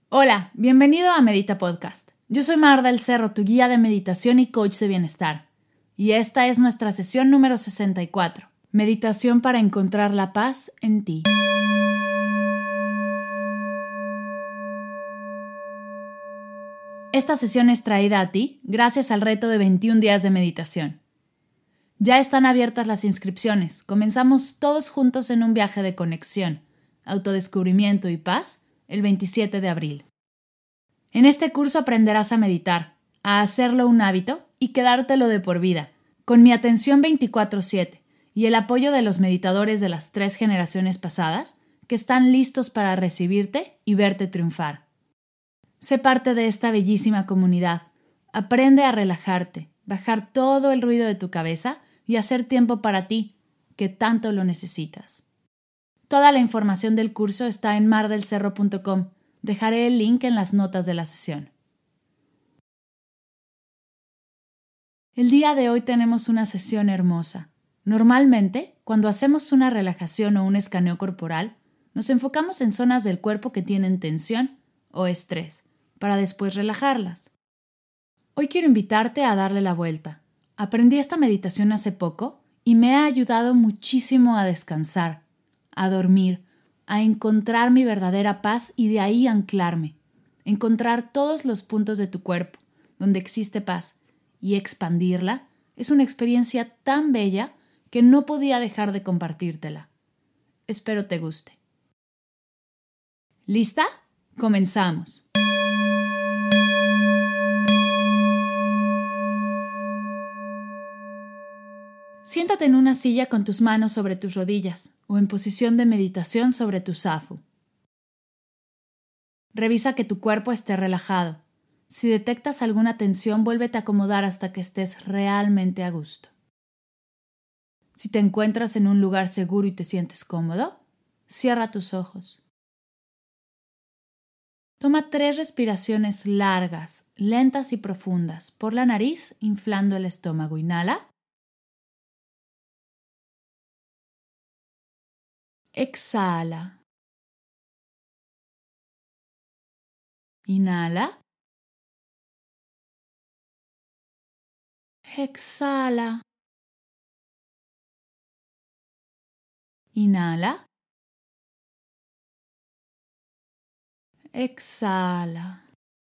Hola, bienvenido a Medita Podcast. Yo soy Mar del Cerro, tu guía de meditación y coach de bienestar. Y esta es nuestra sesión número 64. Meditación para encontrar la paz en ti. Esta sesión es traída a ti gracias al reto de 21 días de meditación. Ya están abiertas las inscripciones. Comenzamos todos juntos en un viaje de conexión, autodescubrimiento y paz el 27 de abril. En este curso aprenderás a meditar, a hacerlo un hábito y quedártelo de por vida, con mi atención 24/7 y el apoyo de los meditadores de las 3 generaciones pasadas que están listos para recibirte y verte triunfar. Sé parte de esta bellísima comunidad. Aprende a relajarte, bajar todo el ruido de tu cabeza y hacer tiempo para ti, que tanto lo necesitas. Toda la información del curso está en mardelcerro.com. Dejaré el link en las notas de la sesión. El día de hoy tenemos una sesión hermosa. Normalmente, cuando hacemos una relajación o un escaneo corporal, nos enfocamos en zonas del cuerpo que tienen tensión o estrés, para después relajarlas. Hoy quiero invitarte a darle la vuelta. Aprendí esta meditación hace poco y me ha ayudado muchísimo a descansar, a dormir, a encontrar mi verdadera paz y de ahí anclarme, encontrar todos los puntos de tu cuerpo donde existe paz y expandirla es una experiencia tan bella que no podía dejar de compartírtela. Espero te guste. ¿Lista? Comenzamos. Siéntate en una silla con tus manos sobre tus rodillas o en posición de meditación sobre tu zafu. Revisa que tu cuerpo esté relajado. Si detectas alguna tensión, vuélvete a acomodar hasta que estés realmente a gusto. Si te encuentras en un lugar seguro y te sientes cómodo, cierra tus ojos. Toma 3 respiraciones largas, lentas y profundas por la nariz, inflando el estómago. Inhala. Exhala. Inhala. Exhala. Inhala. Exhala.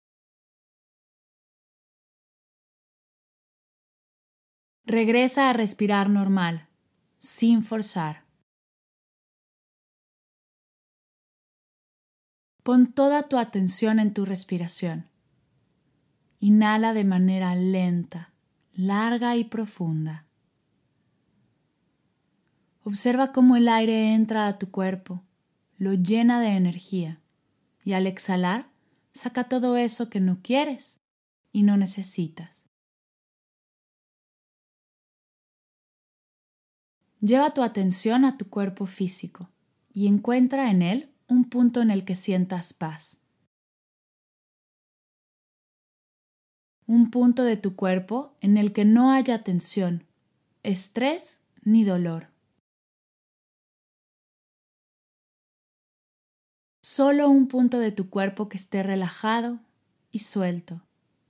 Regresa a respirar normal, sin forzar. Pon toda tu atención en tu respiración. Inhala de manera lenta, larga y profunda. Observa cómo el aire entra a tu cuerpo, lo llena de energía y al exhalar saca todo eso que no quieres y no necesitas. Lleva tu atención a tu cuerpo físico y encuentra en él un punto en el que sientas paz. Un punto de tu cuerpo en el que no haya tensión, estrés ni dolor. Solo un punto de tu cuerpo que esté relajado y suelto.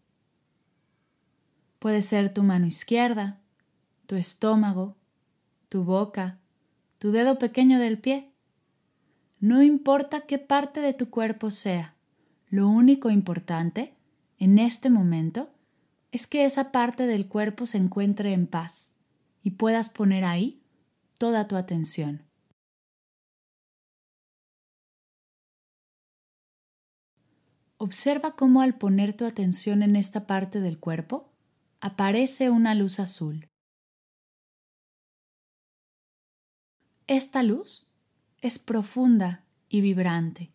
Puede ser tu mano izquierda, tu estómago, tu boca, tu dedo pequeño del pie. No importa qué parte de tu cuerpo sea, lo único importante en este momento es que esa parte del cuerpo se encuentre en paz y puedas poner ahí toda tu atención. Observa cómo al poner tu atención en esta parte del cuerpo, aparece una luz azul. Esta luz es profunda y vibrante,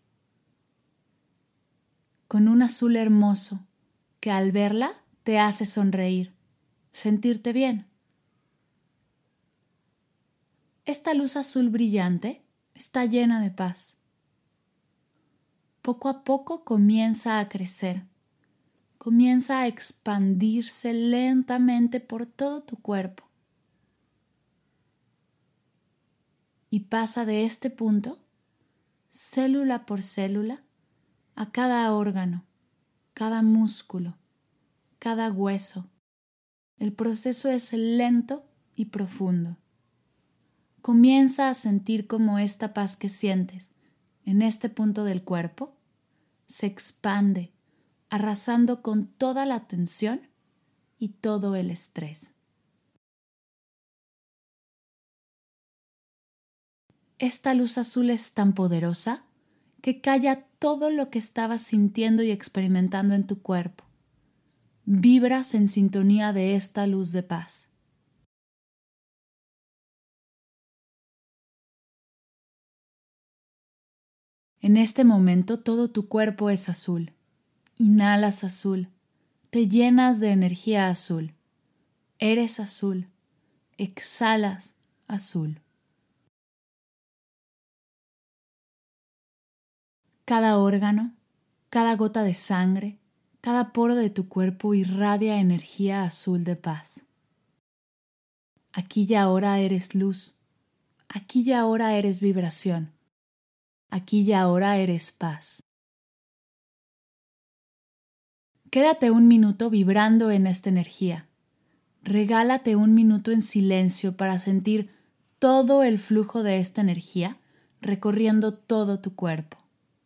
con un azul hermoso que al verla te hace sonreír, sentirte bien. Esta luz azul brillante está llena de paz. Poco a poco comienza a crecer, comienza a expandirse lentamente por todo tu cuerpo y pasa de este punto, célula por célula, a cada órgano, cada músculo, cada hueso. El proceso es lento y profundo. Comienza a sentir cómo esta paz que sientes en este punto del cuerpo se expande, arrasando con toda la tensión y todo el estrés. Esta luz azul es tan poderosa que calla todo lo que estabas sintiendo y experimentando en tu cuerpo. Vibras en sintonía de esta luz de paz. En este momento todo tu cuerpo es azul. Inhalas azul. Te llenas de energía azul. Eres azul. Exhalas azul. Cada órgano, cada gota de sangre, cada poro de tu cuerpo irradia energía azul de paz. Aquí y ahora eres luz. Aquí y ahora eres vibración. Aquí y ahora eres paz. Quédate un minuto vibrando en esta energía. Regálate un minuto en silencio para sentir todo el flujo de esta energía recorriendo todo tu cuerpo.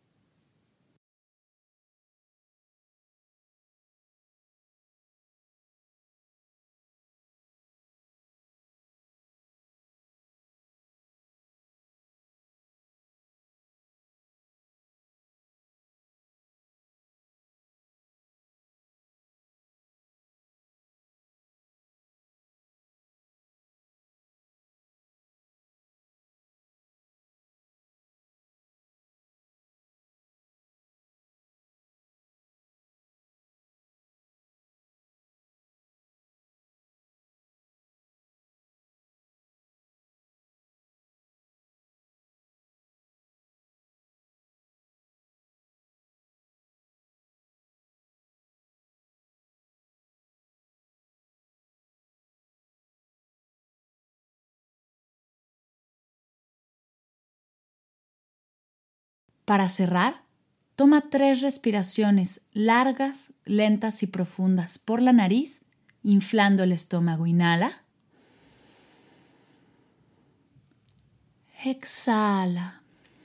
Para cerrar, toma 3 respiraciones largas, lentas y profundas por la nariz, inflando el estómago. Inhala. Exhala.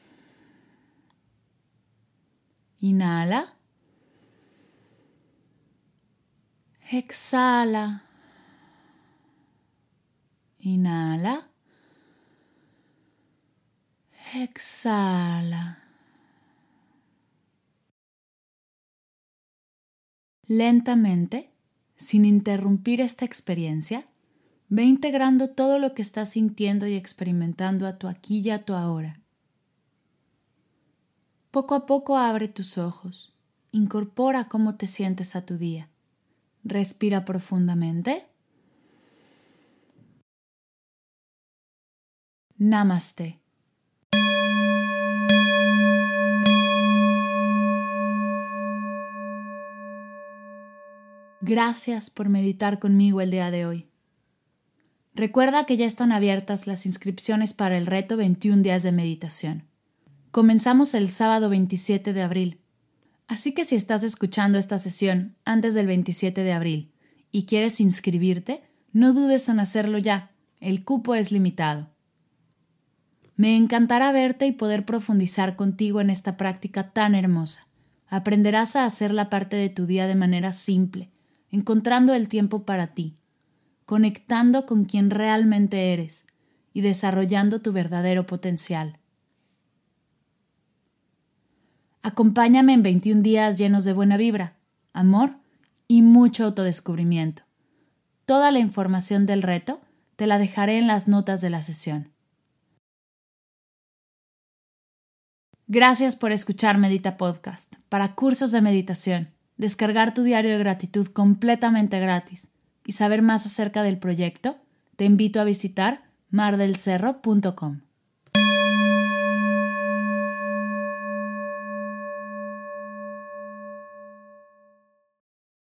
Inhala. Exhala. Inhala. Exhala. Lentamente, sin interrumpir esta experiencia, ve integrando todo lo que estás sintiendo y experimentando a tu aquí y a tu ahora. Poco a poco abre tus ojos, incorpora cómo te sientes a tu día. Respira profundamente. Namaste. Gracias por meditar conmigo el día de hoy. Recuerda que ya están abiertas las inscripciones para el reto 21 días de meditación. Comenzamos el sábado 27 de abril. Así que si estás escuchando esta sesión antes del 27 de abril y quieres inscribirte, no dudes en hacerlo ya. El cupo es limitado. Me encantará verte y poder profundizar contigo en esta práctica tan hermosa. Aprenderás a hacerla parte de tu día de manera simple, encontrando el tiempo para ti, conectando con quien realmente eres y desarrollando tu verdadero potencial. Acompáñame en 21 días llenos de buena vibra, amor y mucho autodescubrimiento. Toda la información del reto te la dejaré en las notas de la sesión. Gracias por escuchar Medita Podcast. Para cursos de meditación, descargar tu diario de gratitud completamente gratis y saber más acerca del proyecto, te invito a visitar mardelcerro.com.